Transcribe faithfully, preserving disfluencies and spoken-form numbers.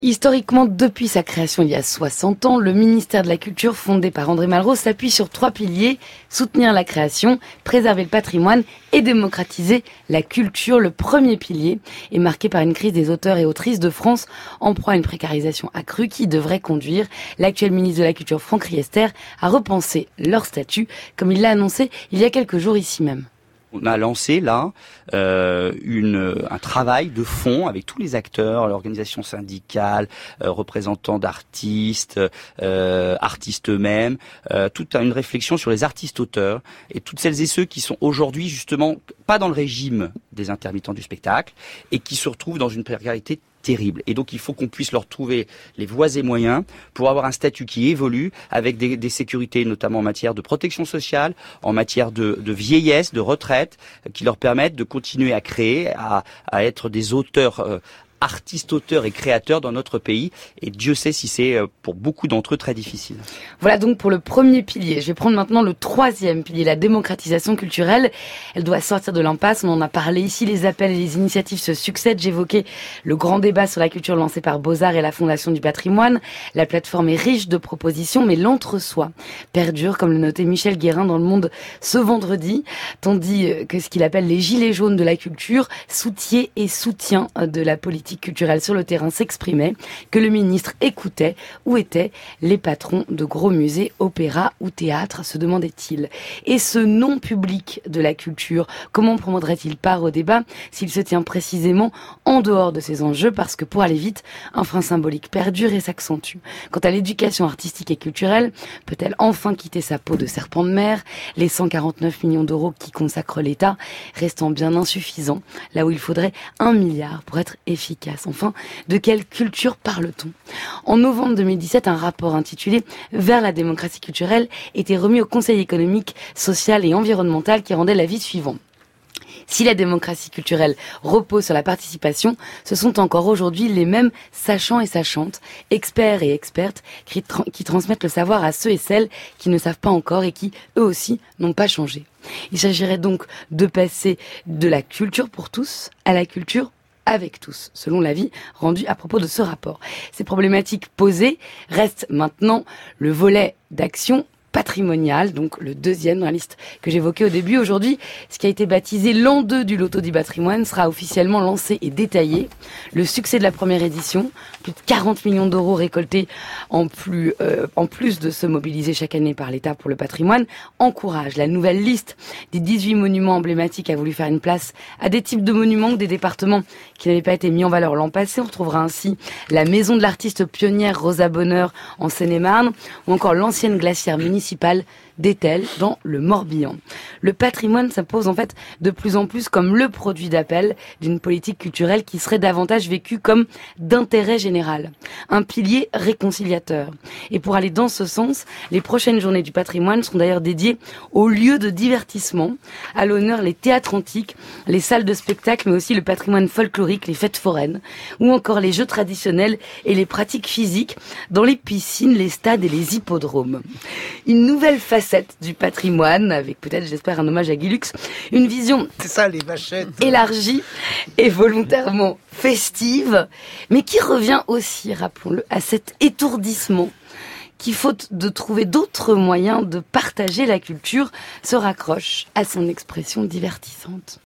Historiquement, depuis sa création il y a soixante ans, le ministère de la Culture, fondé par André Malraux, s'appuie sur trois piliers: soutenir la création, préserver le patrimoine et démocratiser la culture. Le premier pilier est marqué par une crise des auteurs et autrices de France, en proie à une précarisation accrue qui devrait conduire l'actuel ministre de la Culture, Franck Riester, à repenser leur statut, comme il l'a annoncé il y a quelques jours ici même. On a lancé là euh, une, un travail de fond avec tous les acteurs, l'organisation syndicale, euh, représentants d'artistes, euh, artistes eux-mêmes, euh, toute une réflexion sur les artistes-auteurs et toutes celles et ceux qui sont aujourd'hui justement pas dans le régime des intermittents du spectacle et qui se retrouvent dans une précarité terrible. Et donc il faut qu'on puisse leur trouver les voies et moyens pour avoir un statut qui évolue avec des, des sécurités, notamment en matière de protection sociale, en matière de, de vieillesse, de retraite, qui leur permettent de continuer à créer, à, à être des auteurs euh, artistes, auteurs et créateurs dans notre pays. Et Dieu sait si c'est pour beaucoup d'entre eux très difficile. Voilà donc pour le premier pilier. Je vais prendre maintenant le troisième pilier, la démocratisation culturelle. Elle doit sortir de l'impasse. On en a parlé ici. Les appels et les initiatives se succèdent. J'évoquais le grand débat sur la culture lancé par Beaux-Arts et la Fondation du patrimoine. La plateforme est riche de propositions, mais l'entre-soi perdure, comme le notait Michel Guérin dans Le Monde ce vendredi, tandis que ce qu'il appelle les gilets jaunes de la culture, soutien et soutien de la politique culturelle sur le terrain s'exprimait, que le ministre écoutait. Où étaient les patrons de gros musées, opéras ou théâtres, se demandait-il. Et ce non public de la culture, comment prendrait-il part au débat s'il se tient précisément en dehors de ces enjeux? Parce que pour aller vite, un frein symbolique perdure et s'accentue. Quant à l'éducation artistique et culturelle, peut-elle enfin quitter sa peau de serpent de mer? Les cent quarante-neuf millions d'euros qui consacrent l'État restant bien insuffisants, là où il faudrait un milliard pour être efficace. Enfin, de quelle culture parle-t-on? En novembre deux mille dix-sept, un rapport intitulé « Vers la démocratie culturelle » était remis au Conseil économique, social et environnemental qui rendait l'avis suivant. Si la démocratie culturelle repose sur la participation, ce sont encore aujourd'hui les mêmes sachants et sachantes, experts et expertes, qui, tra- qui transmettent le savoir à ceux et celles qui ne savent pas encore et qui, eux aussi, n'ont pas changé. Il s'agirait donc de passer de la culture pour tous à la culture avec tous, selon l'avis rendu à propos de ce rapport. Ces problématiques posées restent maintenant le volet d'action patrimonial, donc le deuxième dans la liste que j'évoquais au début. Aujourd'hui, ce qui a été baptisé l'an deux du Loto du patrimoine sera officiellement lancé et détaillé. Le succès de la première édition, plus de quarante millions d'euros récoltés en plus, euh, en plus de ceux mobilisés chaque année par l'État pour le patrimoine, encourage. La nouvelle liste des dix-huit monuments emblématiques a voulu faire une place à des types de monuments ou des départements qui n'avaient pas été mis en valeur l'an passé. On retrouvera ainsi la maison de l'artiste pionnière Rosa Bonheur en Seine-et-Marne ou encore l'ancienne glacière municipale d'Etel dans le Morbihan. Le patrimoine s'impose en fait de plus en plus comme le produit d'appel d'une politique culturelle qui serait davantage vécue comme d'intérêt général, un pilier réconciliateur. Et pour aller dans ce sens, les prochaines journées du patrimoine seront d'ailleurs dédiées aux lieux de divertissement, à l'honneur les théâtres antiques, les salles de spectacle, mais aussi le patrimoine folklorique, les fêtes foraines, ou encore les jeux traditionnels et les pratiques physiques dans les piscines, les stades et les hippodromes. Une nouvelle facette du patrimoine, avec peut-être, j'espère, un hommage à Guy Lux, une vision c'est ça, les vachettes. élargie et volontairement festive, mais qui revient aussi, rappelons-le, à cet étourdissement qui, faute de trouver d'autres moyens de partager la culture, se raccroche à son expression divertissante.